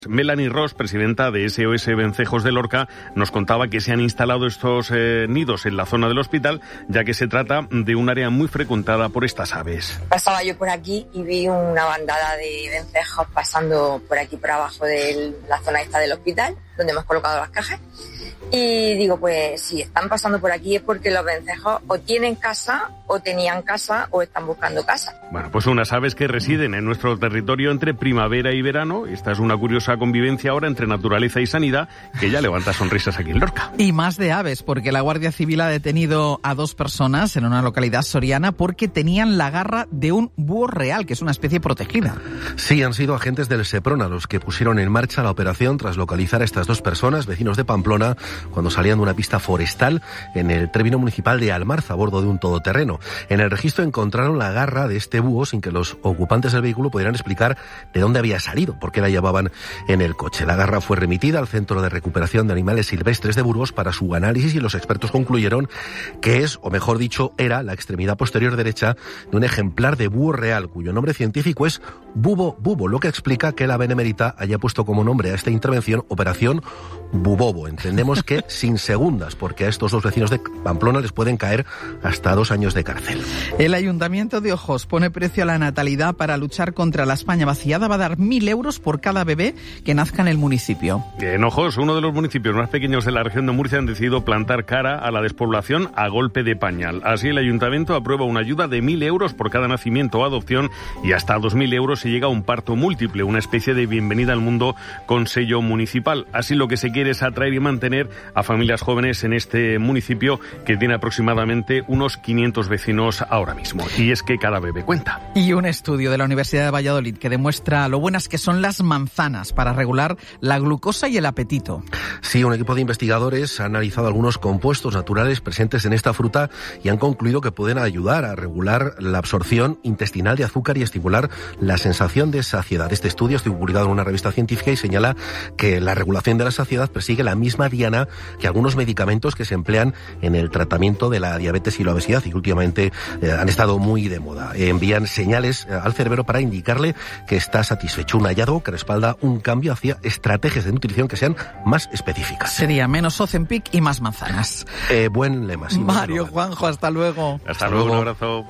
Melanie Ross, presidenta de SOS Vencejos de Lorca, nos contaba que se han instalado estos nidos en la zona del hospital, ya que se trata de un área muy frecuentada por estas aves. Pasaba yo por aquí y vi una bandada de vencejos pasando por aquí por abajo de la zona esta del hospital, donde hemos colocado las cajas. Y digo, pues si están pasando por aquí es porque los vencejos o tienen casa, o tenían casa, o están buscando casa. Bueno, pues unas aves que residen en nuestro territorio entre primavera y verano. Esta es una curiosa convivencia ahora entre naturaleza y sanidad que ya levanta sonrisas aquí en Lorca. Y más de aves, porque la Guardia Civil ha detenido a 2 personas en una localidad soriana porque tenían la garra de un búho real, que es una especie protegida. Sí, han sido agentes del Seprona los que pusieron en marcha la operación tras localizar a estas 2 personas, vecinos de Pamplona, cuando salían de una pista forestal en el término municipal de Almarza a bordo de un todoterreno. En el registro encontraron la garra de este búho sin que los ocupantes del vehículo pudieran explicar de dónde había salido, por qué la llevaban en el coche. La garra fue remitida al Centro de Recuperación de Animales Silvestres de Burgos para su análisis y los expertos concluyeron que es, o mejor dicho, era la extremidad posterior derecha de un ejemplar de búho real, cuyo nombre científico es bubo bubo, lo que explica que la Benemérita haya puesto como nombre a esta intervención Operación Bubobo. Entendemos que sin segundas, porque a estos 2 vecinos de Pamplona les pueden caer hasta 2 años de cárcel. El Ayuntamiento de Ojos pone precio a la natalidad para luchar contra la España vaciada. Va a dar 1.000 euros por cada bebé que nazca en el municipio. En Ojos, uno de los municipios más pequeños de la región de Murcia, han decidido plantar cara a la despoblación a golpe de pañal. Así, el Ayuntamiento aprueba una ayuda de 1.000 euros por cada nacimiento o adopción y hasta 2.000 euros si llega a un parto múltiple, una especie de bienvenida al mundo con sello municipal. Así, lo que se quiere es atraer y mantener a familias jóvenes en este municipio que tiene aproximadamente unos 500 vecinos ahora mismo. Y es que cada bebé cuenta. Y un estudio de la Universidad de Valladolid que demuestra lo buenas que son las manzanas para regular la glucosa y el apetito. Sí, un equipo de investigadores ha analizado algunos compuestos naturales presentes en esta fruta y han concluido que pueden ayudar a regular la absorción intestinal de azúcar y estimular la sensación de saciedad. Este estudio está publicado en una revista científica y señala que la regulación de la saciedad persigue la misma diana que algunos medicamentos que se emplean en el tratamiento de la diabetes y la obesidad y que últimamente han estado muy de moda. Envían señales al cerebro para indicarle que está satisfecho. Un hallazgo que respalda un cambio hacia estrategias de nutrición que sean más específicas. Sería menos Ozempic y más manzanas. Buen lema. Sí, Mario, Juanjo, hasta luego. Hasta luego, un abrazo.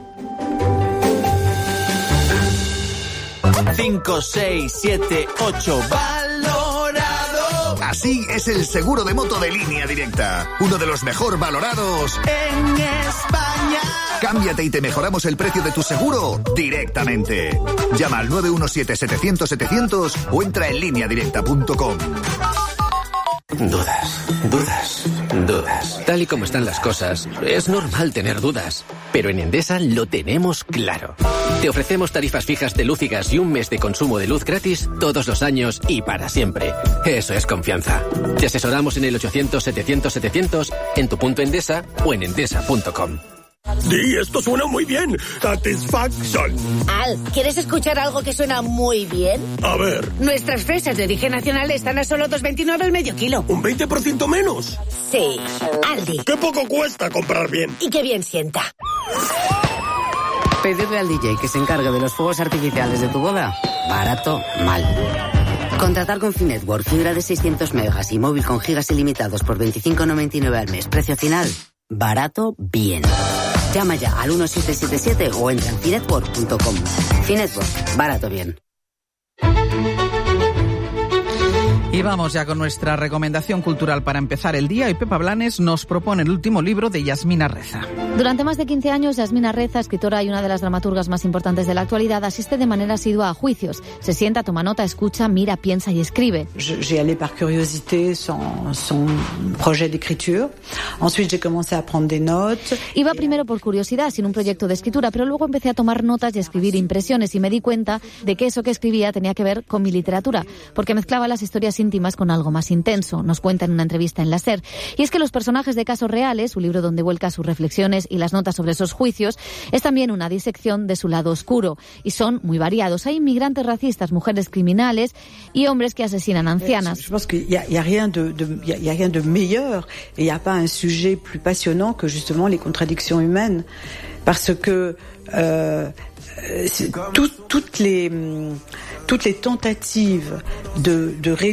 5, 6, 7, 8, valorado. Así es el seguro de moto de Línea Directa, uno de los mejor valorados en España. Cámbiate y te mejoramos el precio de tu seguro directamente. Llama al 917-700-700 o entra en lineadirecta.com. Dudas. Tal y como están las cosas, es normal tener dudas. Pero en Endesa lo tenemos claro. Te ofrecemos tarifas fijas de luz y gas y un mes de consumo de luz gratis todos los años y para siempre. Eso es confianza. Te asesoramos en el 800-700-700, en tu punto Endesa o en endesa.com. Sí, esto suena muy bien. Satisfaction. Al, ¿quieres escuchar algo que suena muy bien? A ver. Nuestras fresas de origen nacional están a solo 2,29 el medio kilo. ¿Un 20% menos? Sí, Aldi. ¡Qué poco cuesta comprar bien! Y qué bien sienta. Pedirle al DJ que se encargue de los fuegos artificiales de tu boda, barato, mal. Contratar con Finetwork fibra de 600 megas y móvil con gigas ilimitados por 25,99 al mes. Precio final, barato, bien. Llama ya al 1777 o entra en finetwork.com. Finetwork, barato, bien. Y vamos ya con nuestra recomendación cultural para empezar el día. Y Pepa Blanes nos propone el último libro de Yasmina Reza. Durante más de 15 años, Yasmina Reza, escritora y una de las dramaturgas más importantes de la actualidad, asiste de manera asidua a juicios. Se sienta, toma nota, escucha, mira, piensa y escribe. J'ai allé par curiosité son projet d'écriture. Ensuite, j'ai commencé a prendre des notes. Iba primero por curiosidad, sin un proyecto de escritura, pero luego empecé a tomar notas y a escribir impresiones y me di cuenta de que eso que escribía tenía que ver con mi literatura, porque mezclaba las historias íntimas con algo más intenso, nos cuenta en una entrevista en la SER. Y es que los personajes de casos reales, un libro donde vuelca sus reflexiones y las notas sobre esos juicios, es también una disección de su lado oscuro. Y son muy variados. Hay inmigrantes racistas, mujeres criminales y hombres que asesinan ancianas. Je pense qu'il y a rien de meilleur et il n'y a pas un sujet plus passionnant que justement les contradictions humaines. parce que toutes les tentatives de